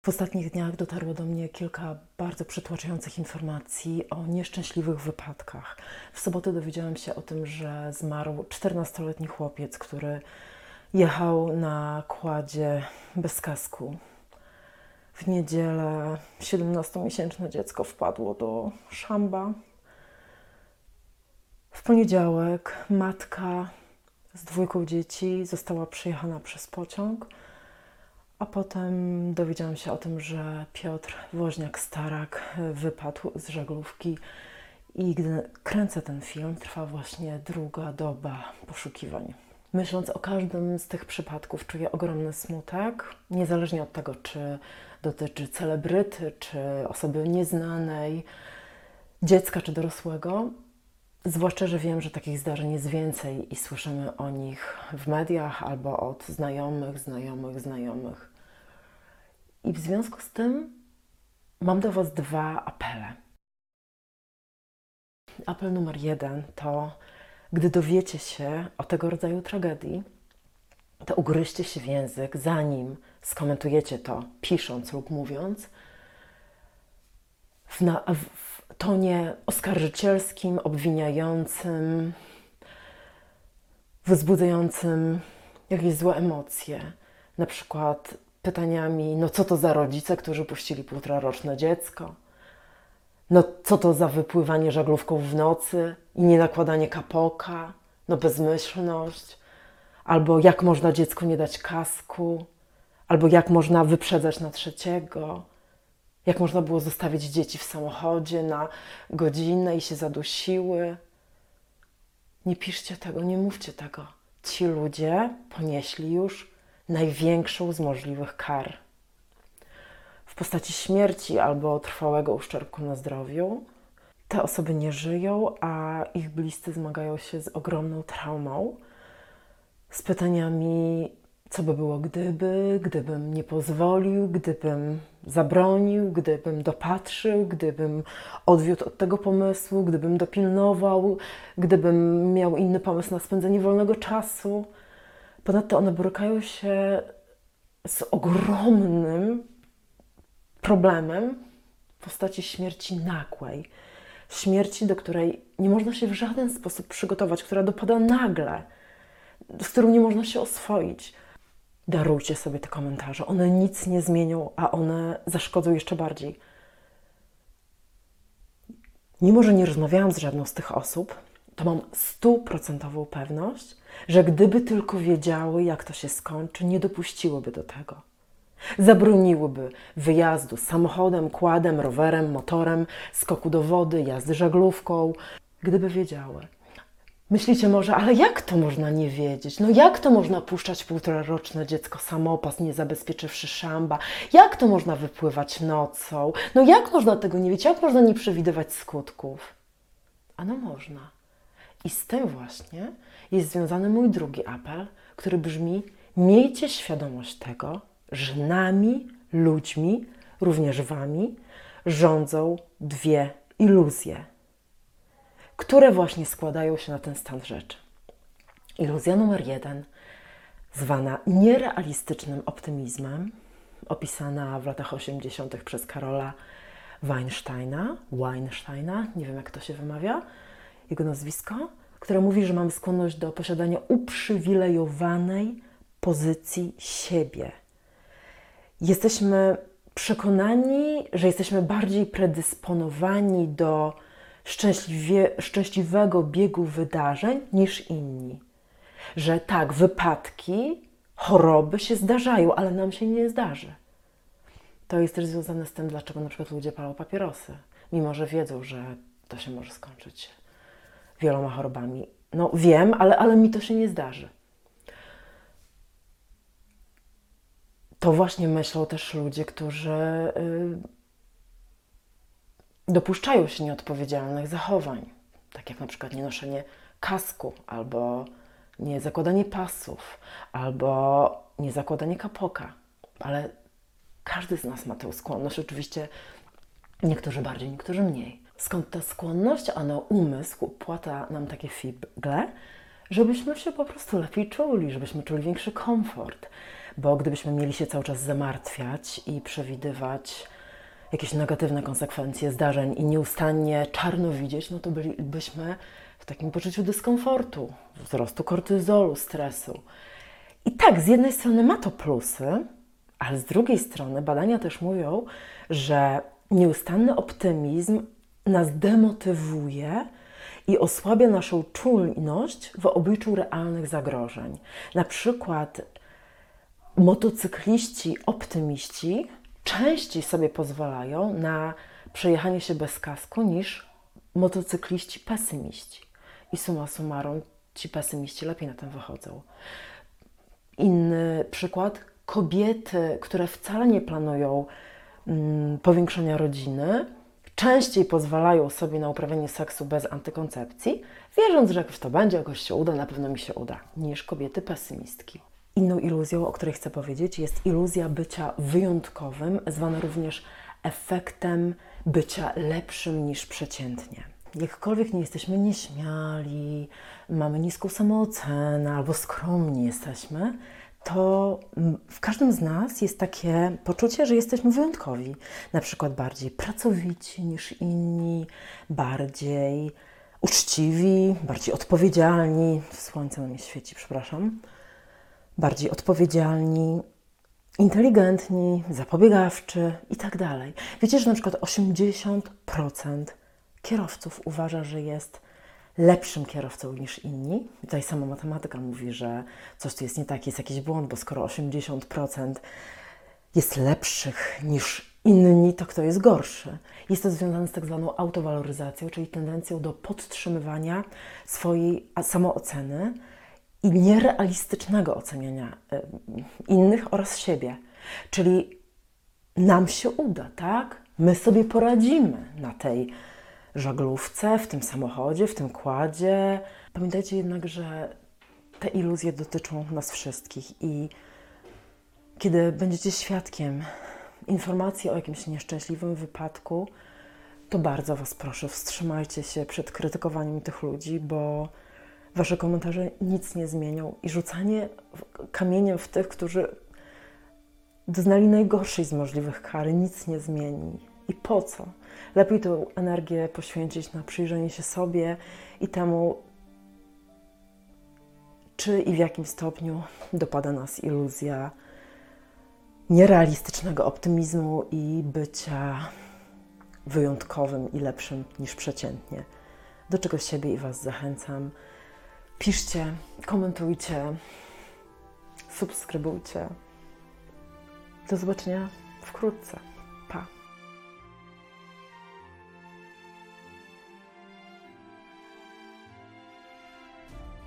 W ostatnich dniach dotarło do mnie kilka bardzo przytłaczających informacji o nieszczęśliwych wypadkach. W sobotę dowiedziałam się o tym, że zmarł 14-letni chłopiec, który jechał na kładzie bez kasku. W niedzielę 17-miesięczne dziecko wpadło do szamba. W poniedziałek matka z 2 dzieci została przejechana przez pociąg. A potem dowiedziałam się o tym, że Piotr Woźniak-Starak wypadł z żaglówki i gdy kręcę ten film, trwa właśnie druga doba poszukiwań. Myśląc o każdym z tych przypadków, czuję ogromny smutek, niezależnie od tego, czy dotyczy celebryty, czy osoby nieznanej, dziecka czy dorosłego. Zwłaszcza, że wiem, że takich zdarzeń jest więcej i słyszymy o nich w mediach albo od znajomych. I w związku z tym mam do Was 2 apele. Apel numer 1 to, gdy dowiecie się o tego rodzaju tragedii, to ugryźcie się w język, zanim skomentujecie to, pisząc lub mówiąc, w tonie oskarżycielskim, obwiniającym, wzbudzającym jakieś złe emocje. Na przykład pytaniami, no co to za rodzice, którzy puścili 1,5-roczne dziecko? No co to za wypływanie żaglówką w nocy i nie nakładanie kapoka? No bezmyślność. Albo jak można dziecku nie dać kasku? Albo jak można wyprzedzać na trzeciego? Jak można było zostawić dzieci w samochodzie na godzinę i się zadusiły? Nie piszcie tego, nie mówcie tego. Ci ludzie ponieśli już największą z możliwych kar. W postaci śmierci albo trwałego uszczerbku na zdrowiu. Te osoby nie żyją, a ich bliscy zmagają się z ogromną traumą. Z pytaniami, co by było gdybym nie pozwolił, gdybym zabronił, gdybym dopatrzył, gdybym odwiódł od tego pomysłu, gdybym dopilnował, gdybym miał inny pomysł na spędzenie wolnego czasu. Ponadto one borykają się z ogromnym problemem w postaci śmierci nagłej. Śmierci, do której nie można się w żaden sposób przygotować, która dopada nagle, z którą nie można się oswoić. Darujcie sobie te komentarze. One nic nie zmienią, a one zaszkodzą jeszcze bardziej. Mimo że nie rozmawiałam z żadną z tych osób, to mam 100% pewność, że gdyby tylko wiedziały, jak to się skończy, nie dopuściłyby do tego. Zabroniłyby wyjazdu samochodem, quadem, rowerem, motorem, skoku do wody, jazdy żaglówką, gdyby wiedziały. Myślicie może, ale jak to można nie wiedzieć? No jak to można puszczać 1,5-roczne dziecko samopas, nie zabezpieczywszy szamba? Jak to można wypływać nocą? No jak można tego nie wiedzieć? Jak można nie przewidywać skutków? Ano można. I z tym właśnie jest związany mój drugi apel, który brzmi: miejcie świadomość tego, że nami, ludźmi, również Wami, rządzą 2 iluzje, które właśnie składają się na ten stan rzeczy. Iluzja numer 1, zwana nierealistycznym optymizmem, opisana w latach 80. przez Karola Weinsteina, nie wiem jak to się wymawia, jego nazwisko, które mówi, że mamy skłonność do posiadania uprzywilejowanej pozycji siebie. Jesteśmy przekonani, że jesteśmy bardziej predysponowani do szczęśliwego biegu wydarzeń niż inni. Że tak, wypadki, choroby się zdarzają, ale nam się nie zdarzy. To jest też związane z tym, dlaczego na przykład ludzie palą papierosy, mimo że wiedzą, że to się może skończyć wieloma chorobami. No wiem, ale mi to się nie zdarzy. To właśnie myślą też ludzie, którzy dopuszczają się nieodpowiedzialnych zachowań, tak jak na przykład nienoszenie kasku, albo nie zakładanie pasów, albo nie zakładanie kapoka. Ale każdy z nas ma tę skłonność, oczywiście niektórzy bardziej, niektórzy mniej. Skąd ta skłonność? Ano umysł płata nam takie figle, żebyśmy się po prostu lepiej czuli, żebyśmy czuli większy komfort. bo gdybyśmy mieli się cały czas zamartwiać i przewidywać jakieś negatywne konsekwencje zdarzeń i nieustannie czarno widzieć, no to bylibyśmy w takim poczuciu dyskomfortu, wzrostu kortyzolu, stresu. I tak, z jednej strony ma to plusy, ale z drugiej strony badania też mówią, że nieustanny optymizm nas demotywuje i osłabia naszą czujność w obliczu realnych zagrożeń. Na przykład motocykliści optymiści częściej sobie pozwalają na przejechanie się bez kasku niż motocykliści pesymiści. I summa summarum ci pesymiści lepiej na tym wychodzą. Inny przykład, kobiety, które wcale nie planują powiększenia rodziny, częściej pozwalają sobie na uprawianie seksu bez antykoncepcji, wierząc, że jakoś to będzie, jakoś się uda, na pewno mi się uda, niż kobiety pesymistki. Inną iluzją, o której chcę powiedzieć, jest iluzja bycia wyjątkowym, zwana również efektem bycia lepszym niż przeciętnie. Jakkolwiek nie jesteśmy nieśmiali, mamy niską samoocenę albo skromni jesteśmy, to w każdym z nas jest takie poczucie, że jesteśmy wyjątkowi. Na przykład bardziej pracowici niż inni, bardziej uczciwi, bardziej odpowiedzialni. Słońce na mnie świeci, przepraszam. Bardziej odpowiedzialni, inteligentni, zapobiegawczy i tak dalej. Wiecie, że na przykład 80% kierowców uważa, że jest lepszym kierowcą niż inni. I tutaj sama matematyka mówi, że coś tu jest nie tak, jest jakiś błąd, bo skoro 80% jest lepszych niż inni, to kto jest gorszy? Jest to związane z tak zwaną autowaloryzacją, czyli tendencją do podtrzymywania swojej samooceny i nierealistycznego oceniania innych oraz siebie. Czyli nam się uda, tak? My sobie poradzimy na tej żaglówce, w tym samochodzie, w tym kładzie. Pamiętajcie jednak, że te iluzje dotyczą nas wszystkich i kiedy będziecie świadkiem informacji o jakimś nieszczęśliwym wypadku, to bardzo Was proszę, wstrzymajcie się przed krytykowaniem tych ludzi, bo Wasze komentarze nic nie zmienią i rzucanie kamieniem w tych, którzy doznali najgorszej z możliwych kary, nic nie zmieni. I po co? Lepiej tę energię poświęcić na przyjrzenie się sobie i temu, czy i w jakim stopniu dopada nas iluzja nierealistycznego optymizmu i bycia wyjątkowym i lepszym niż przeciętnie. Do czego siebie i Was zachęcam. Piszcie, komentujcie, subskrybujcie. Do zobaczenia wkrótce. Pa!